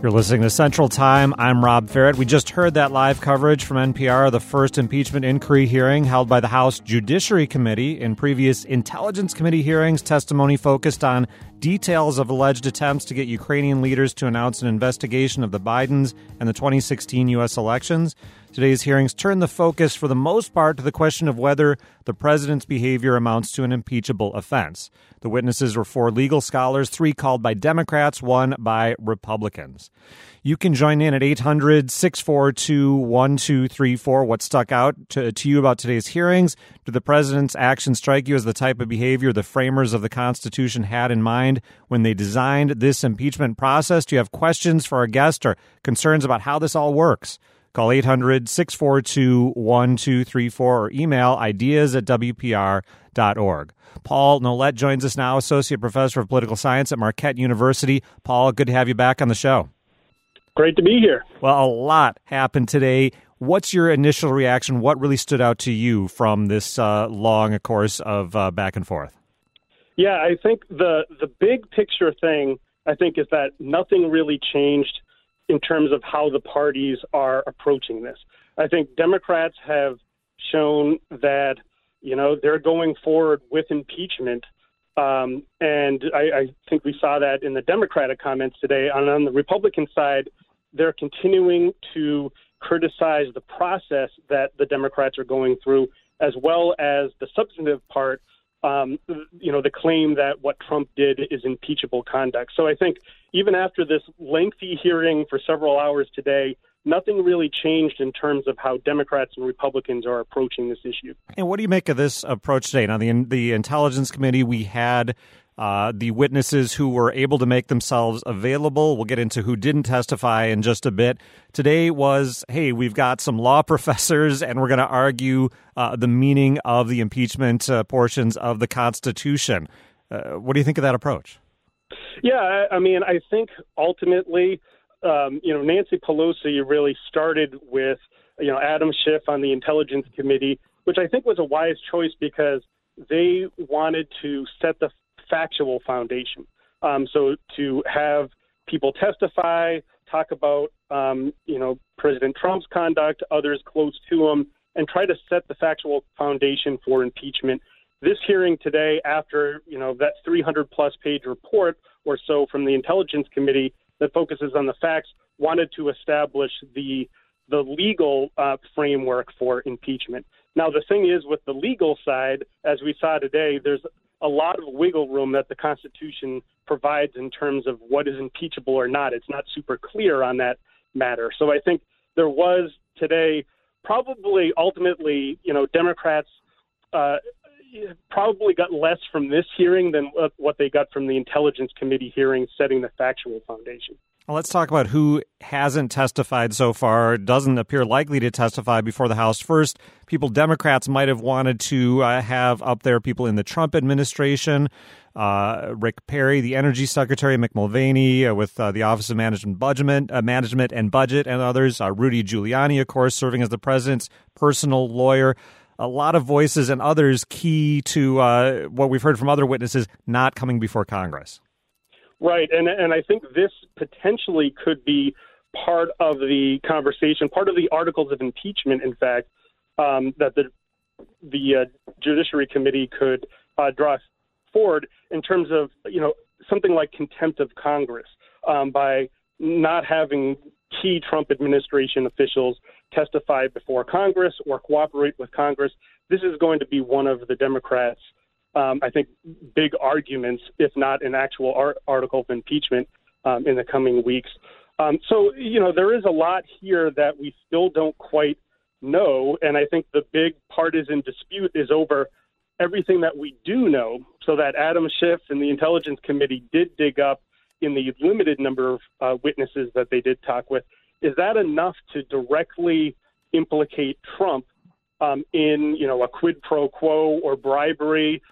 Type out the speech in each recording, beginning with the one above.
You're listening to Central Time. I'm Rob Ferrett. We just heard that live coverage from NPR of the first impeachment inquiry hearing held by the House Judiciary Committee. In previous Intelligence Committee hearings, testimony focused on details of alleged attempts to get Ukrainian leaders to announce an investigation of the Bidens and the 2016 U.S. elections. Today's hearings turn the focus, for the most part, to the question of whether the president's behavior amounts to an impeachable offense. The witnesses were 4 legal scholars, 3 called by Democrats, 1 by Republicans. You can join in at 800-642-1234. What stuck out to you about today's hearings? Did the president's actions strike you as the type of behavior the framers of the Constitution had in mind when they designed this impeachment process? Do you have questions for our guest or concerns about how this all works? Call 800-642-1234 or email ideas@wpr.org. Paul Nolet joins us now, Associate Professor of Political Science at Marquette University. Paul, good to have you back on the show. Great to be here. Well, a lot happened today. What's your initial reaction? What really stood out to you from this long course of back and forth? Yeah, I think the big picture thing, I think, is that nothing really changed in terms of how the parties are approaching this. I think Democrats have shown that, they're going forward with impeachment. And I think we saw that in the Democratic comments today. On the Republican side, they're continuing to criticize the process that the Democrats are going through, as well as the substantive part, the claim that what Trump did is impeachable conduct. So I think even after this lengthy hearing for several hours today, nothing really changed in terms of how Democrats and Republicans are approaching this issue. And what do you make of this approach today? Now, the Intelligence Committee, we had the witnesses who were able to make themselves available. We'll get into who didn't testify in just a bit. Today was, hey, we've got some law professors, and we're going to argue the meaning of the impeachment portions of the Constitution. What do you think of that approach? Yeah, I think ultimately, Nancy Pelosi really started with, Adam Schiff on the Intelligence Committee, which I think was a wise choice because they wanted to set the factual foundation. So to have people testify, talk about, President Trump's conduct, others close to him, and try to set the factual foundation for impeachment. This hearing today, after, that 300-plus page report or so from the Intelligence Committee that focuses on the facts, wanted to establish the legal framework for impeachment. Now, the thing is, with the legal side, as we saw today, there's a lot of wiggle room that the Constitution provides in terms of what is impeachable or not. It's not super clear on that matter. So I think there was today probably ultimately, Democrats probably got less from this hearing than what they got from the Intelligence Committee hearing setting the factual foundation. Well, let's talk about who hasn't testified so far, doesn't appear likely to testify before the House. First, Democrats might have wanted to have up there people in the Trump administration, Rick Perry, the Energy Secretary, Mick Mulvaney with the Office of Management and Budget, and others, Rudy Giuliani, of course, serving as the president's personal lawyer. A lot of voices and others key to what we've heard from other witnesses not coming before Congress. Right, and I think this potentially could be part of the conversation, part of the articles of impeachment, in fact, that the Judiciary Committee could draw forward in terms of, something like contempt of Congress by not having key Trump administration officials testify before Congress or cooperate with Congress. This is going to be one of the Democrats' I think, big arguments, if not an actual article of impeachment in the coming weeks. So, there is a lot here that we still don't quite know. And I think the big partisan dispute is over everything that we do know, so that Adam Schiff and the Intelligence Committee did dig up in the limited number of witnesses that they did talk with. Is that enough to directly implicate Trump in, a quid pro quo or bribery?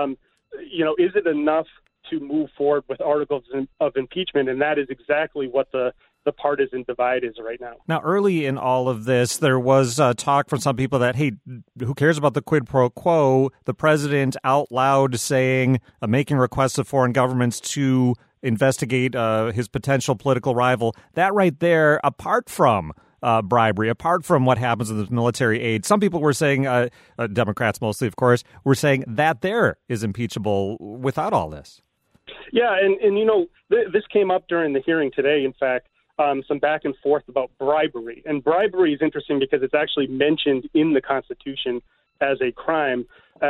Is it enough to move forward with articles of impeachment? And that is exactly what the partisan divide is right now. Now, early in all of this, there was talk from some people that, hey, who cares about the quid pro quo? The president out loud saying, making requests of foreign governments to investigate his potential political rival. That right there, apart from bribery, apart from what happens with the military aid, some people were saying, Democrats mostly, of course, were saying that there is impeachable without all this. Yeah, and this came up during the hearing today, in fact, some back and forth about bribery. And bribery is interesting because it's actually mentioned in the Constitution as a crime.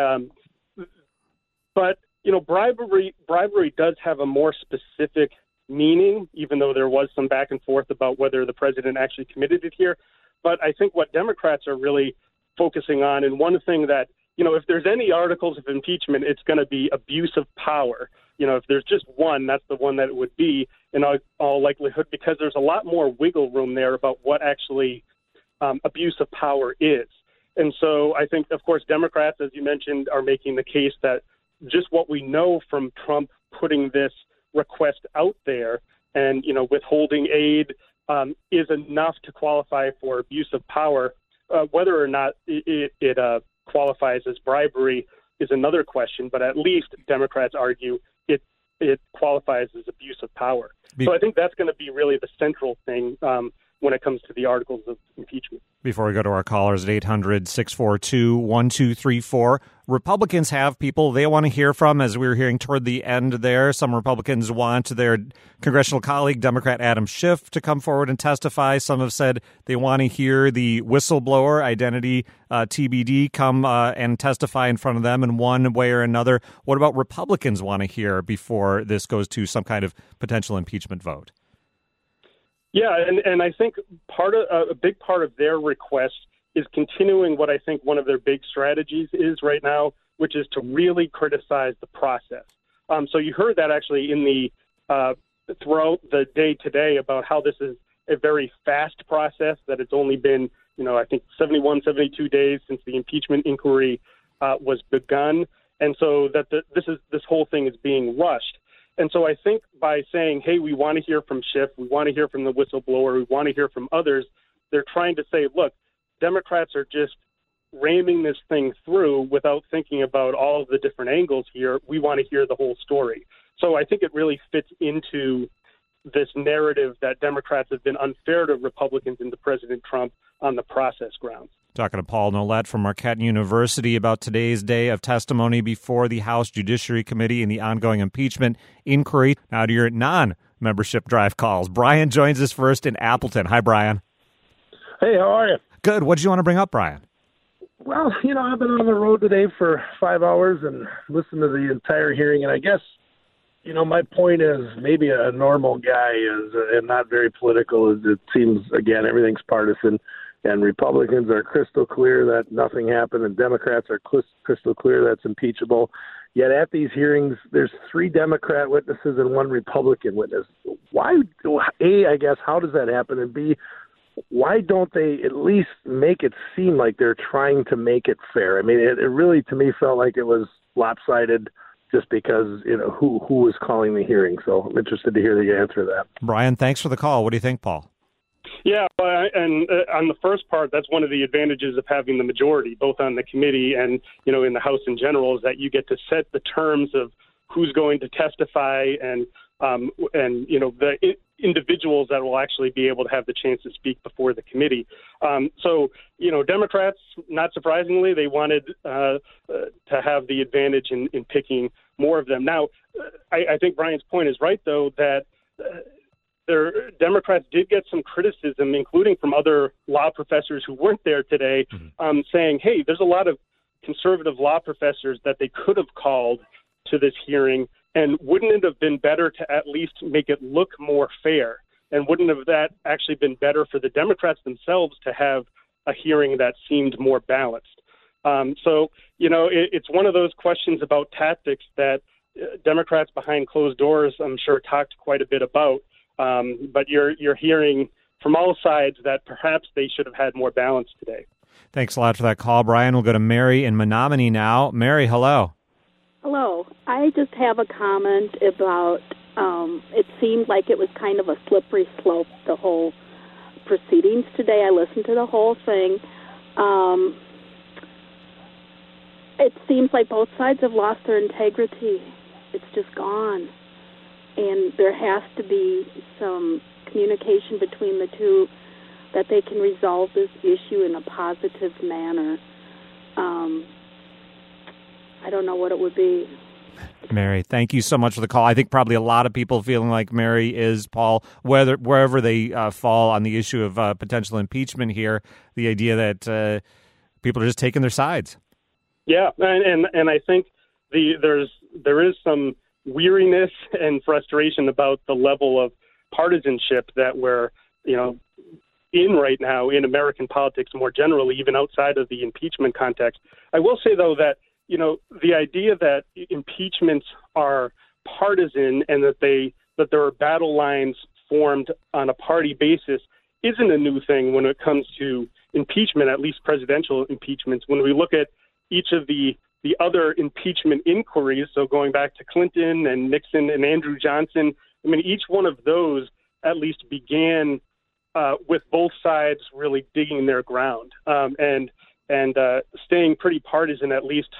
But, bribery does have a more specific meaning, even though there was some back and forth about whether the president actually committed it here. But I think what Democrats are really focusing on, and one thing that, if there's any articles of impeachment, it's going to be abuse of power. If there's just one, that's the one that it would be in all likelihood, because there's a lot more wiggle room there about what actually abuse of power is. And so I think, of course, Democrats, as you mentioned, are making the case that just what we know from Trump putting this request out there and, withholding aid is enough to qualify for abuse of power. Whether or not it qualifies as bribery is another question, but at least Democrats argue it qualifies as abuse of power. So I think that's going to be really the central thing when it comes to the articles of impeachment. Before we go to our callers at 800-642-1234, Republicans have people they want to hear from, as we were hearing toward the end there. Some Republicans want their congressional colleague, Democrat Adam Schiff, to come forward and testify. Some have said they want to hear the whistleblower identity TBD come and testify in front of them in one way or another. What about Republicans want to hear before this goes to some kind of potential impeachment vote? Yeah, and I think a big part of their request is continuing what I think one of their big strategies is right now, which is to really criticize the process. So you heard that actually in the throughout the day today about how this is a very fast process, that it's only been, I think 71, 72 days since the impeachment inquiry was begun. And so that this whole thing is being rushed. And so I think by saying, hey, we want to hear from Schiff, we want to hear from the whistleblower, we want to hear from others, they're trying to say, look, Democrats are just ramming this thing through without thinking about all of the different angles here. We want to hear the whole story. So I think it really fits into this narrative that Democrats have been unfair to Republicans and to President Trump on the process grounds. Talking to Paul Nolet from Marquette University about today's day of testimony before the House Judiciary Committee in the ongoing impeachment inquiry. Now to your non-membership drive calls. Brian joins us first in Appleton. Hi, Brian. Hey, how are you? Good. What did you want to bring up, Brian? Well, I've been on the road today for 5 hours and listened to the entire hearing, and I guess, my point is maybe a normal guy is, and not very political, it seems, again, everything's partisan. And Republicans are crystal clear that nothing happened, and Democrats are crystal clear that's impeachable. Yet at these hearings, there's 3 Democrat witnesses and 1 Republican witness. Why, A, I guess, how does that happen? And B, why don't they at least make it seem like they're trying to make it fair? I mean, it really, to me, felt like it was lopsided just because, who was calling the hearing. So I'm interested to hear the answer to that. Brian, thanks for the call. What do you think, Paul? Yeah, and on the first part, that's one of the advantages of having the majority, both on the committee and, in the House in general, is that you get to set the terms of who's going to testify and the individuals that will actually be able to have the chance to speak before the committee. So, Democrats, not surprisingly, they wanted to have the advantage in picking more of them. Now, I think Brian's point is right, though, that Democrats did get some criticism, including from other law professors who weren't there today, saying, hey, there's a lot of conservative law professors that they could have called to this hearing, and wouldn't it have been better to at least make it look more fair? And wouldn't have that actually been better for the Democrats themselves to have a hearing that seemed more balanced? So, it's one of those questions about tactics that Democrats behind closed doors, I'm sure, talked quite a bit about. But you're hearing from all sides that perhaps they should have had more balance today. Thanks a lot for that call, Brian. We'll go to Mary in Menominee now. Mary, hello. Hello. I just have a comment about it seemed like it was kind of a slippery slope, the whole proceedings today. I listened to the whole thing. It seems like both sides have lost their integrity. It's just gone. and there has to be some communication between the two that they can resolve this issue in a positive manner. I don't know what it would be. Mary, thank you so much for the call. I think probably a lot of people feeling like Mary is, Paul, wherever they fall on the issue of potential impeachment here, the idea that people are just taking their sides. Yeah, and I think there is some weariness and frustration about the level of partisanship that we're in right now in American politics more generally, even outside of the impeachment context. I will say, though, that the idea that impeachments are partisan and that there are battle lines formed on a party basis isn't a new thing when it comes to impeachment, at least presidential impeachments. When we look at each of the other impeachment inquiries, so going back to Clinton and Nixon and Andrew Johnson, I mean, each one of those at least began with both sides really digging their ground and staying pretty partisan, at least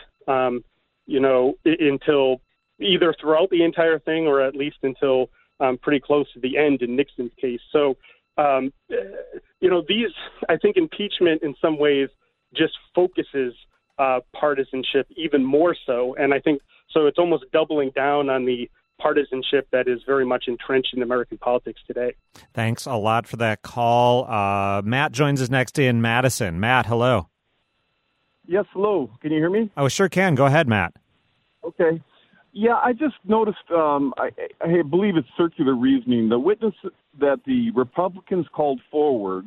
until either throughout the entire thing or at least until pretty close to the end in Nixon's case. So, these, I think impeachment in some ways just focuses partisanship even more so. And I think so it's almost doubling down on the partisanship that is very much entrenched in American politics today. Thanks a lot for that call. Matt joins us next in Madison. Matt, hello. Yes, hello. Can you hear me? Oh, sure can. Go ahead, Matt. Okay. Yeah, I just noticed, I believe it's circular reasoning. The witness that the Republicans called forward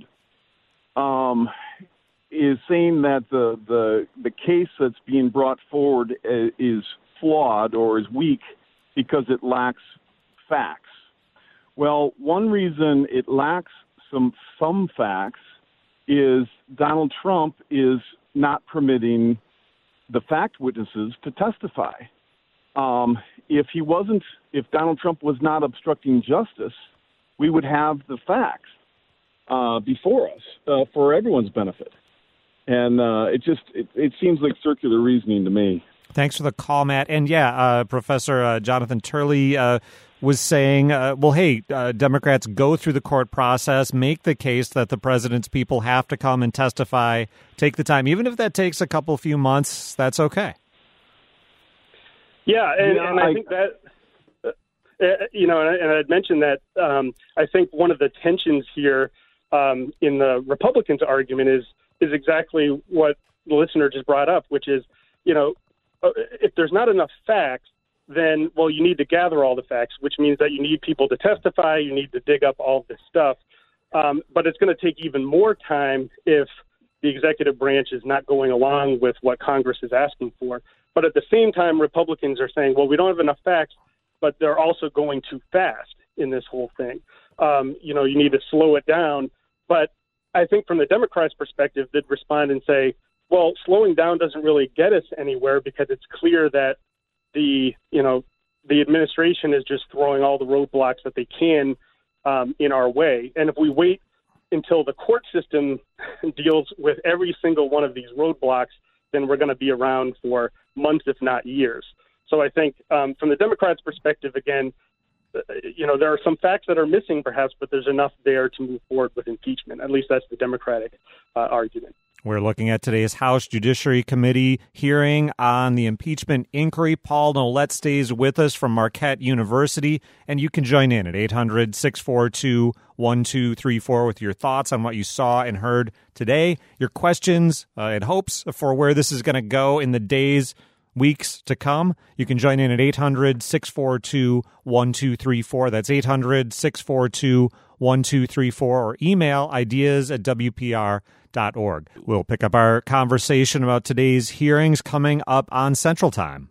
is saying that the case that's being brought forward is flawed or is weak because it lacks facts. Well, one reason it lacks some facts is Donald Trump is not permitting the fact witnesses to testify. If Donald Trump was not obstructing justice, we would have the facts before us for everyone's benefit. And it seems like circular reasoning to me. Thanks for the call, Matt. And Professor Jonathan Turley was saying, Democrats go through the court process, make the case that the president's people have to come and testify, take the time. Even if that takes a few months, that's okay. Yeah, and I think that, and I'd mentioned that I think one of the tensions here in the Republicans' argument is exactly what the listener just brought up, which is, if there's not enough facts, then, you need to gather all the facts, which means that you need people to testify, you need to dig up all this stuff. But it's going to take even more time if the executive branch is not going along with what Congress is asking for. But at the same time, Republicans are saying, we don't have enough facts, but they're also going too fast in this whole thing. You need to slow it down. But I think from the Democrats' perspective, they'd respond and say, slowing down doesn't really get us anywhere because it's clear that the administration is just throwing all the roadblocks that they can in our way. And if we wait until the court system deals with every single one of these roadblocks, then we're going to be around for months, if not years. So I think from the Democrats' perspective, again, there are some facts that are missing perhaps, but there's enough there to move forward with impeachment. At least that's the Democratic argument. We're looking at today's House Judiciary Committee hearing on the impeachment inquiry. Paul Nolet stays with us from Marquette University, and you can join in at 800-642-1234 with your thoughts on what you saw and heard today, your questions and hopes for where this is going to go in the days, weeks to come. You can join in at 800-642-1234. That's 800-642-1234, or email ideas@WPR.org. We'll pick up our conversation about today's hearings coming up on Central Time.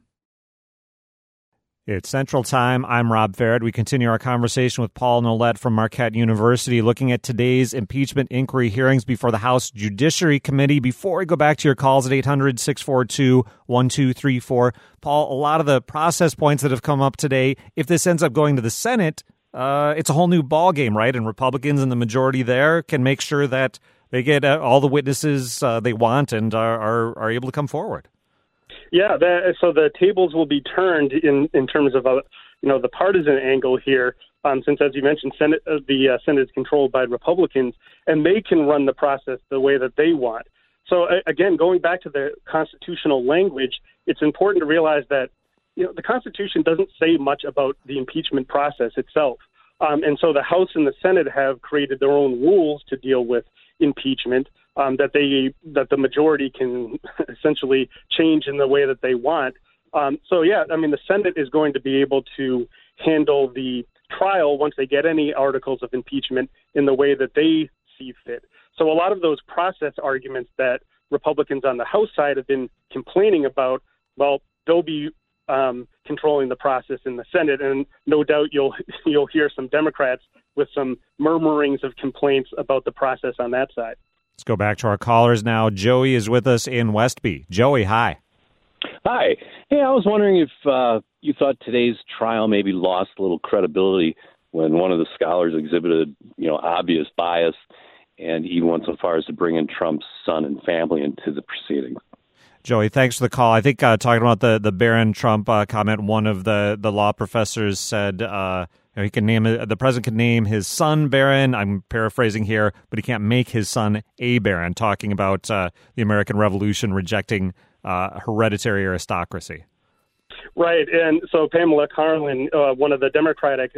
It's Central Time. I'm Rob Farrett. We continue our conversation with Paul Nolet from Marquette University, looking at today's impeachment inquiry hearings before the House Judiciary Committee. Before we go back to your calls at 800-642-1234, Paul, a lot of the process points that have come up today, if this ends up going to the Senate, it's a whole new ballgame, right? And Republicans in the majority there can make sure that they get all the witnesses they want and are able to come forward. Yeah, so the tables will be turned in terms of the partisan angle here, since, as you mentioned, the Senate is controlled by Republicans, and they can run the process the way that they want. So, again, going back to the constitutional language, it's important to realize that the Constitution doesn't say much about the impeachment process itself. And so the House and the Senate have created their own rules to deal with impeachment that the majority can essentially change in the way that they want. The Senate is going to be able to handle the trial once they get any articles of impeachment in the way that they see fit. So a lot of those process arguments that Republicans on the House side have been complaining about, well, they'll be controlling the process in the Senate, and no doubt you'll hear some Democrats with some murmurings of complaints about the process on that side. Let's go back to our callers now. Joey is with us in Westby. Joey, hi. Hi. Hey, I was wondering if you thought today's trial maybe lost a little credibility when one of the scholars exhibited, obvious bias and even went so far as to bring in Trump's son and family into the proceedings. Joey, thanks for the call. I think talking about the Barron Trump comment, one of the law professors said he can name the president can name his son Barron. I'm paraphrasing here, but he can't make his son a Barron. Talking about the American Revolution rejecting hereditary aristocracy. Right, and so Pamela Karlan, one of the Democratic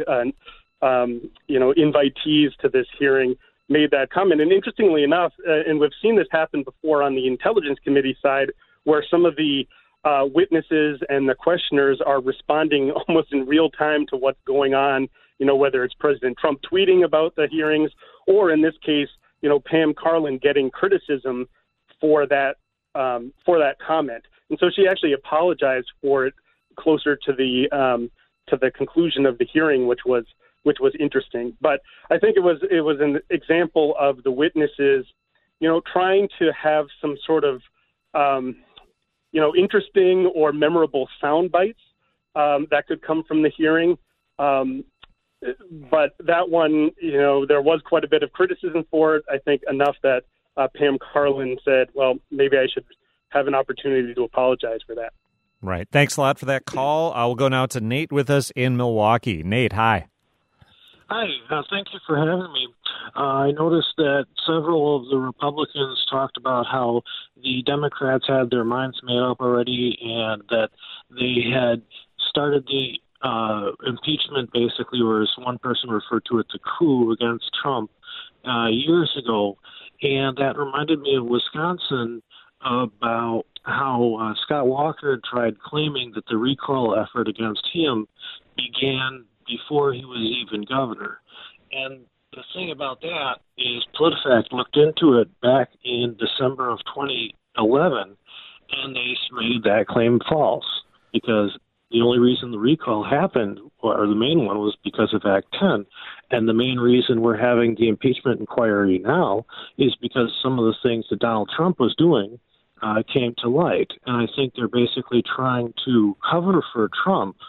invitees to this hearing, made that comment. And interestingly enough, and we've seen this happen before on the Intelligence Committee side, where some of the witnesses and the questioners are responding almost in real time to what's going on, whether it's President Trump tweeting about the hearings or, in this case, Pam Karlan getting criticism for that comment. And so she actually apologized for it closer to the conclusion of the hearing, which was interesting. But I think it was an example of the witnesses, trying to have some sort of interesting or memorable sound bites that could come from the hearing. But that one, there was quite a bit of criticism for it. I think enough that Pam Karlan said, well, maybe I should have an opportunity to apologize for that. Right. Thanks a lot for that call. We'll go now to Nate with us in Milwaukee. Nate, hi. Hi, thank you for having me. I noticed that several of the Republicans talked about how the Democrats had their minds made up already and that they had started the impeachment, basically, or as one person referred to it, the coup against Trump years ago. And that reminded me of Wisconsin about how Scott Walker tried claiming that the recall effort against him began before he was even governor. And the thing about that is PolitiFact looked into it back in December of 2011, and they made that claim false because the only reason the recall happened, or the main one, was because of Act 10. And the main reason we're having the impeachment inquiry now is because some of the things that Donald Trump was doing came to light. And I think they're basically trying to cover for Trump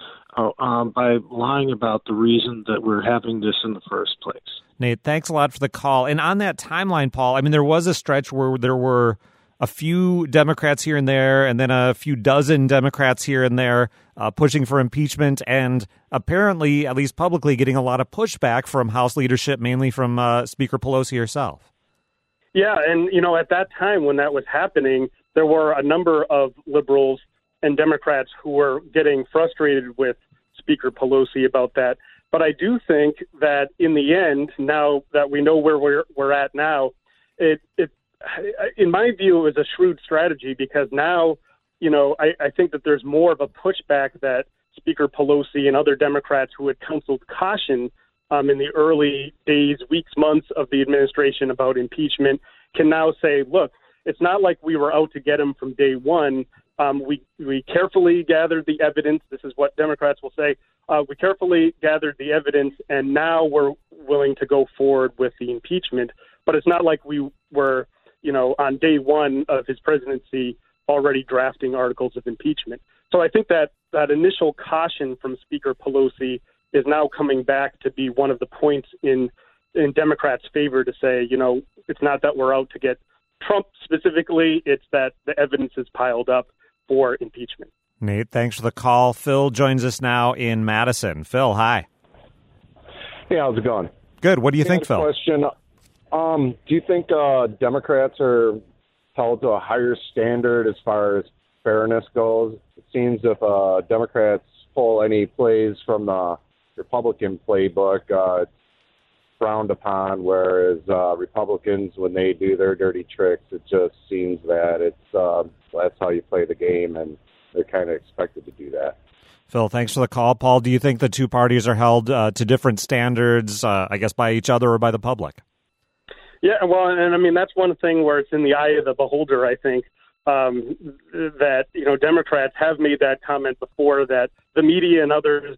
by lying about the reason that we're having this in the first place. Nate, thanks a lot for the call. And on that timeline, Paul, there was a stretch where there were a few Democrats here and there, and then a few dozen Democrats here and there pushing for impeachment, and apparently, at least publicly, getting a lot of pushback from House leadership, mainly from Speaker Pelosi herself. Yeah, and, at that time when that was happening, there were a number of liberals and Democrats who were getting frustrated with Speaker Pelosi about that. But I do think that in the end, now that we know where we're at now, it in my view, it was a shrewd strategy because now, I think that there's more of a pushback that Speaker Pelosi and other Democrats who had counseled caution in the early days, weeks, months of the administration about impeachment can now say, look, it's not like we were out to get him from day one. We carefully gathered the evidence. This is what Democrats will say. We carefully gathered the evidence, and now we're willing to go forward with the impeachment. But it's not like we were, on day one of his presidency already drafting articles of impeachment. So I think that initial caution from Speaker Pelosi is now coming back to be one of the points in Democrats' favor to say, it's not that we're out to get Trump specifically, it's that the evidence is piled up for impeachment. Nate, thanks for the call. Phil joins us now in Madison. Phil, hi. Hey, how's it going? Good. What do you think, Phil? Question. Do you think Democrats are held to a higher standard as far as fairness goes? It seems if Democrats pull any plays from the Republican playbook, it's frowned upon, whereas Republicans, when they do their dirty tricks, it just seems that that's how you play the game, and they're kind of expected to do that. Phil, thanks for the call. Paul, do you think the two parties are held to different standards, I guess, by each other or by the public? Yeah, well, and I mean, that's one thing where it's in the eye of the beholder, I think, that, Democrats have made that comment before, that the media and others,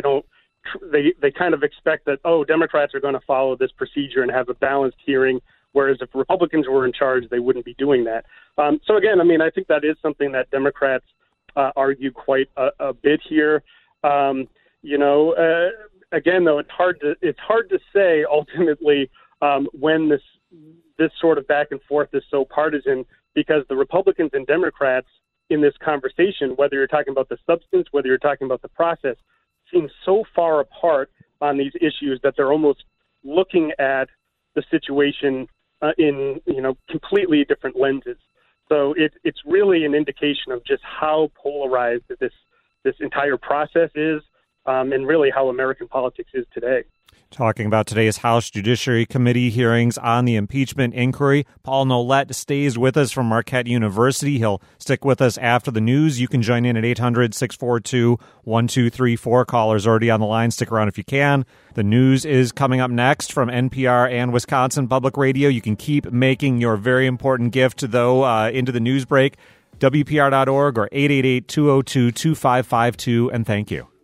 they kind of expect that, Democrats are going to follow this procedure and have a balanced hearing, whereas if Republicans were in charge, they wouldn't be doing that. So again, I mean, I think that is something that Democrats argue quite a bit here. Again, though, it's hard to say ultimately when this sort of back and forth is so partisan, because the Republicans and Democrats in this conversation, whether you're talking about the substance, whether you're talking about the process, seem so far apart on these issues that they're almost looking at the situation in completely different lenses. So it's really an indication of just how polarized this entire process is, and really how American politics is today. Talking about today's House Judiciary Committee hearings on the impeachment inquiry, Paul Nolet stays with us from Marquette University. He'll stick with us after the news. You can join in at 800-642-1234. Callers already on the line. Stick around if you can. The news is coming up next from NPR and Wisconsin Public Radio. You can keep making your very important gift, though, into the news break. WPR.org or 888-202-2552, and thank you.